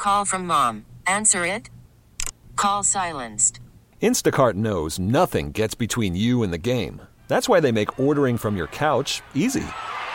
Call from mom. Answer it. Call silenced. Instacart knows nothing gets between you and the game. That's why they make ordering from your couch easy.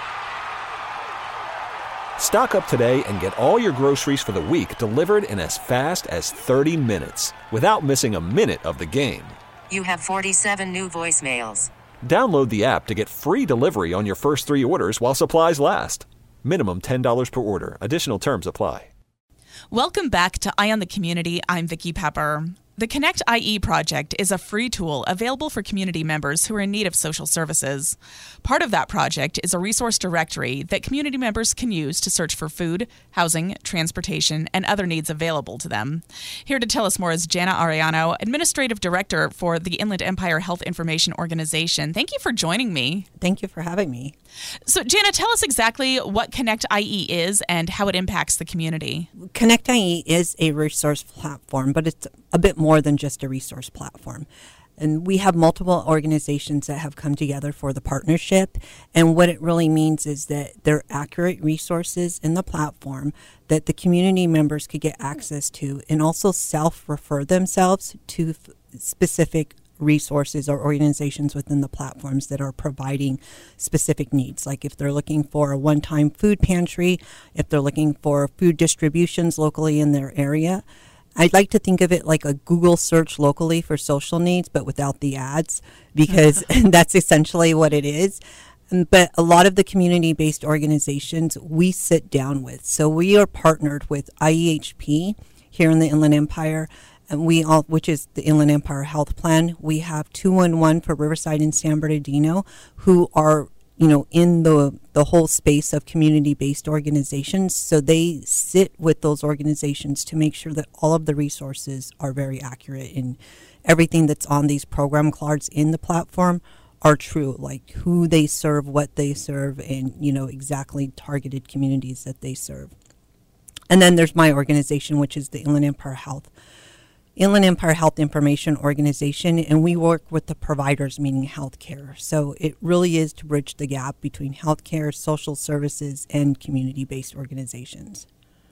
Stock up today and get all your groceries for the week delivered in as fast as 30 minutes without missing a minute of the game. You have 47 new voicemails. Download the app to get free delivery on your first 3 orders while supplies last. Minimum $10 per order. Additional terms apply. Welcome back to Eye on the Community. I'm Vicki Pepper. The Connect IE project is a free tool available for community members who are in need of social services. Part of that project is a resource directory that community members can use to search for food, housing, transportation, and other needs available to them. Here to tell us more is Jana Ariano, Administrative Director for the Inland Empire Health Information Organization. Thank you for joining me. Thank you for having me. So, Jana, tell us exactly what Connect IE is and how it impacts the community. Connect IE is a resource platform, but it's a bit more than just a resource platform. And we have multiple organizations that have come together for the partnership. And what it really means is that they're accurate resources in the platform that the community members could get access to and also self-refer themselves to specific resources or organizations within the platforms that are providing specific needs. Like if they're looking for a one-time food pantry, if they're looking for food distributions locally in their area. I'd like to think of it like a Google search locally for social needs, but without the ads, because that's essentially what it is. But a lot of the community-based organizations we sit down with. So we are partnered with IEHP here in the Inland Empire, and which is the Inland Empire Health Plan. We have 211 for Riverside and San Bernardino, who are in the whole space of community-based organizations. So they sit with those organizations to make sure that all of the resources are very accurate and everything that's on these program cards in the platform are true, like who they serve, what they serve, and, exactly targeted communities that they serve. And then there's my organization, which is the Inland Empire Health Information Organization, and we work with the providers, meaning healthcare. So it really is to bridge the gap between healthcare, social services, and community-based organizations.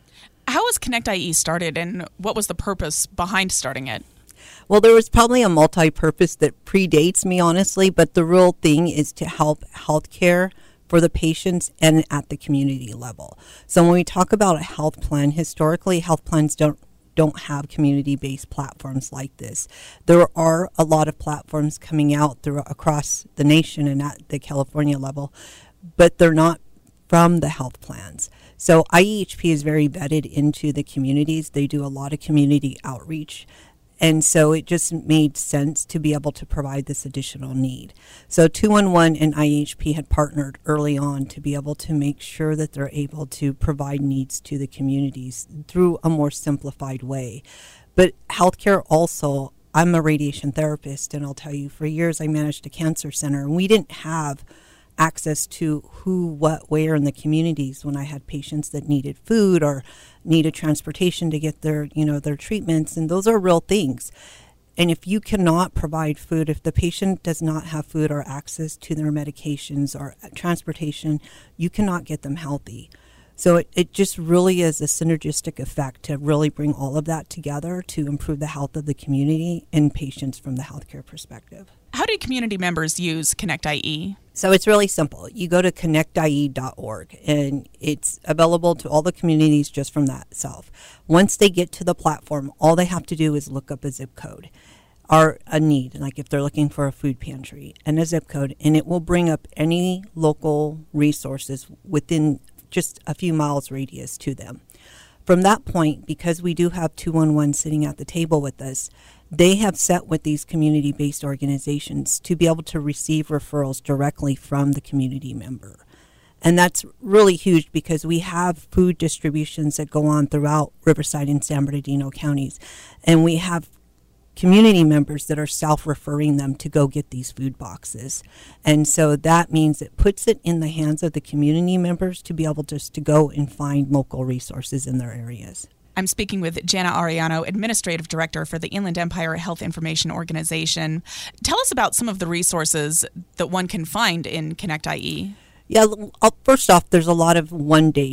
How was Connect IE started, and what was the purpose behind starting it? Well, there was probably a multi-purpose that predates me, honestly, but the real thing is to help healthcare for the patients and at the community level. So when we talk about a health plan, historically, health plans don't have community-based platforms like this. There are a lot of platforms coming out across the nation and at the California level, but they're not from the health plans. So IEHP is very vetted into the communities. They do a lot of community outreach. And so it just made sense to be able to provide this additional need. So 211 and IHP had partnered early on to be able to make sure that they're able to provide needs to the communities through a more simplified way. But healthcare also, I'm a radiation therapist, and I'll tell you, for years I managed a cancer center, and we didn't have access to who, what, where in the communities when I had patients that needed food or needed transportation to get their treatments. And those are real things. And if you cannot provide food, if the patient does not have food or access to their medications or transportation, you cannot get them healthy. So it just really is a synergistic effect to really bring all of that together to improve the health of the community and patients from the healthcare perspective. How do community members use Connect IE? So it's really simple. You go to connectie.org, and it's available to all the communities just from that itself. Once they get to the platform, all they have to do is look up a zip code or a need, like if they're looking for a food pantry, and a zip code, and it will bring up any local resources within just a few miles radius to them. From that point, because we do have 211 sitting at the table with us, they have set with these community-based organizations to be able to receive referrals directly from the community member. And that's really huge because we have food distributions that go on throughout Riverside and San Bernardino counties. And we have community members that are self-referring them to go get these food boxes. And so that means it puts it in the hands of the community members to be able just to go and find local resources in their areas. I'm speaking with Jana Ariano, Administrative Director for the Inland Empire Health Information Organization. Tell us about some of the resources that one can find in Connect IE. Yeah, first off, there's a lot of one-day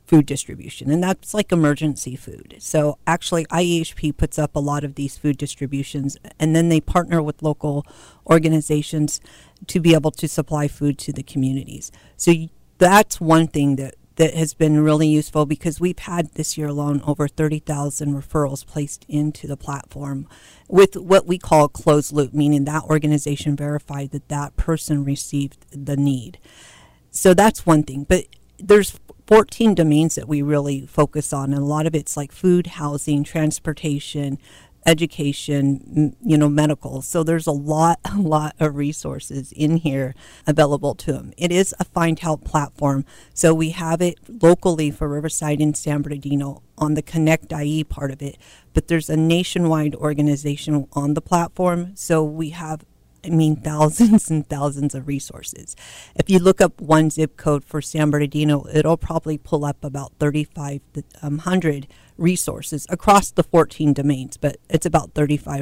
food distribution, and that's like emergency food. So actually IEHP puts up a lot of these food distributions, and then they partner with local organizations to be able to supply food to the communities. So that's one thing that has been really useful, because we've had this year alone over 30,000 referrals placed into the platform with what we call closed loop, meaning that organization verified that that person received the need. So that's one thing. But there's 14 domains that we really focus on, and a lot of it's like food, housing, transportation, education, medical. So there's a lot of resources in here available to them. It is a Find Help platform. So we have it locally for Riverside and San Bernardino on the Connect IE part of it, but there's a nationwide organization on the platform. So we have thousands and thousands of resources. If you look up one zip code for San Bernardino, it'll probably pull up about 3,500 resources across the 14 domains, but it's about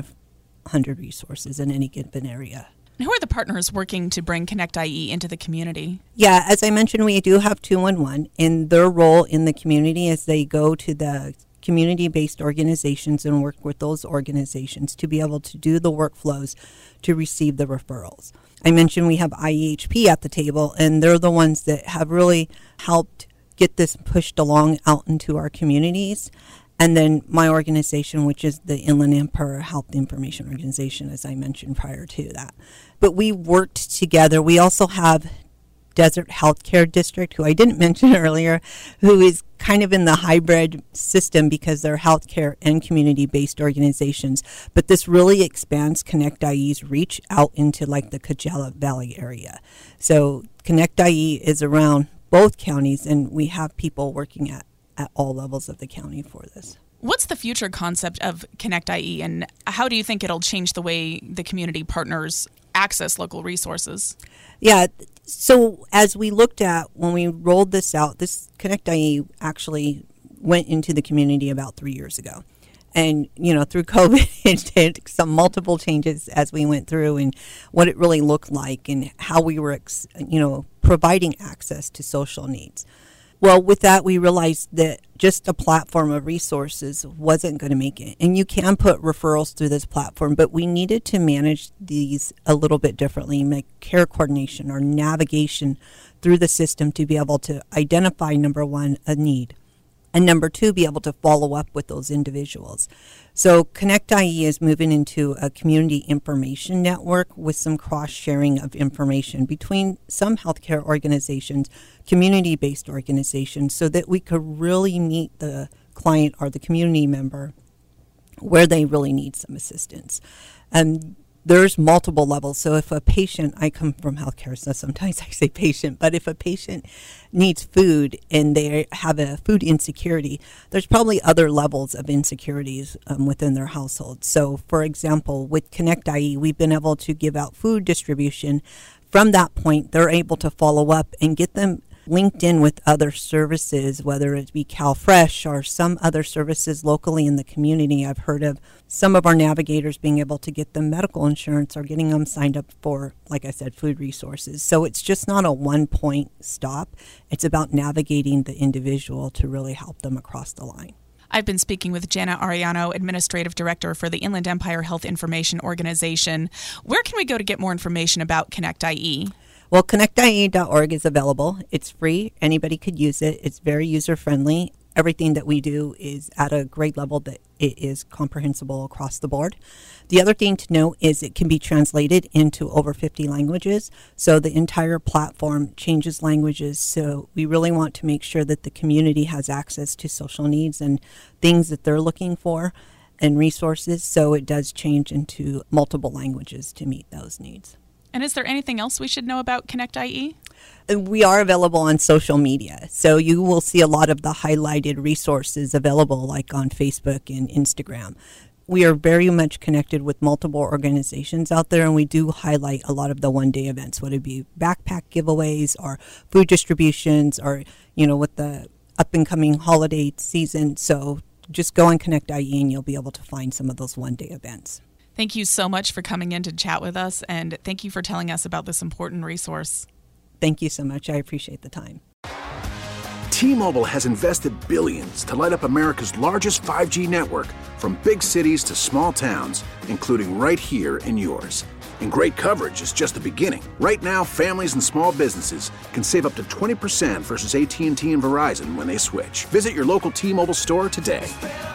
3,500 resources in any given area. Who are the partners working to bring Connect IE into the community? Yeah, as I mentioned, we do have 211, and their role in the community is they go to the community-based organizations and work with those organizations to be able to do the workflows to receive the referrals. I mentioned we have IEHP at the table, and they're the ones that have really helped get this pushed along out into our communities. And then my organization, which is the Inland Empire Health Information Organization, as I mentioned prior to that. But we worked together. We also have Desert Healthcare District, who I didn't mention earlier, who is kind of in the hybrid system because they're healthcare and community-based organizations. But this really expands Connect IE's reach out into like the Coachella Valley area. So Connect IE is around both counties, and we have people working at all levels of the county for this. What's the future concept of Connect IE, and how do you think it'll change the way the community partners access local resources? Yeah, so as we looked at when we rolled this out, this Connect IE actually went into the community about 3 years ago. And, through COVID, it did some multiple changes as we went through, and what it really looked like and how we were, providing access to social needs. Well, with that, we realized that just a platform of resources wasn't going to make it. And you can put referrals through this platform, but we needed to manage these a little bit differently, make care coordination or navigation through the system to be able to identify, number one, a need, and number two, be able to follow up with those individuals. So Connect IE is moving into a community information network with some cross-sharing of information between some healthcare organizations, community-based organizations, so that we could really meet the client or the community member where they really need some assistance. There's multiple levels. So if a patient, I come from healthcare, so sometimes I say patient, but if a patient needs food and they have a food insecurity, there's probably other levels of insecurities within their household. So for example, with Connect IE, we've been able to give out food distribution. From that point, they're able to follow up and get them linked in with other services, whether it be CalFresh or some other services locally in the community. I've heard of some of our navigators being able to get them medical insurance or getting them signed up for, like I said, food resources. So it's just not a one-point stop. It's about navigating the individual to really help them across the line. I've been speaking with Jana Ariano, Administrative Director for the Inland Empire Health Information Organization. Where can we go to get more information about Connect IE? Well, connectie.org is available. It's free. Anybody could use it. It's very user-friendly. Everything that we do is at a grade level that it is comprehensible across the board. The other thing to note is it can be translated into over 50 languages. So the entire platform changes languages. So we really want to make sure that the community has access to social needs and things that they're looking for and resources. So it does change into multiple languages to meet those needs. And is there anything else we should know about Connect IE? We are available on social media. So you will see a lot of the highlighted resources available like on Facebook and Instagram. We are very much connected with multiple organizations out there, and we do highlight a lot of the one-day events, whether it be backpack giveaways or food distributions or, with the up-and-coming holiday season. So just go on Connect IE and you'll be able to find some of those one-day events. Thank you so much for coming in to chat with us, and thank you for telling us about this important resource. Thank you so much. I appreciate the time. T-Mobile has invested billions to light up America's largest 5G network, from big cities to small towns, including right here in yours. And great coverage is just the beginning. Right now, families and small businesses can save up to 20% versus AT&T and Verizon when they switch. Visit your local T-Mobile store today.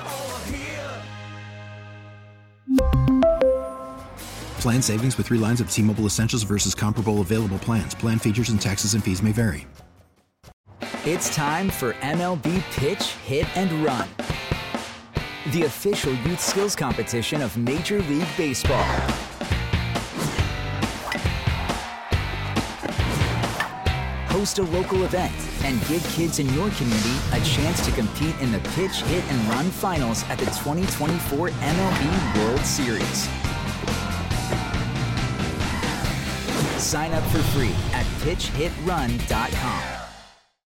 Plan savings with 3 lines of T-Mobile Essentials versus comparable available plans. Plan features and taxes and fees may vary. It's time for MLB Pitch, Hit, and Run, the official youth skills competition of Major League Baseball. Host a local event and give kids in your community a chance to compete in the Pitch, Hit, and Run finals at the 2024 MLB World Series. Sign up for free at pitchhitrun.com.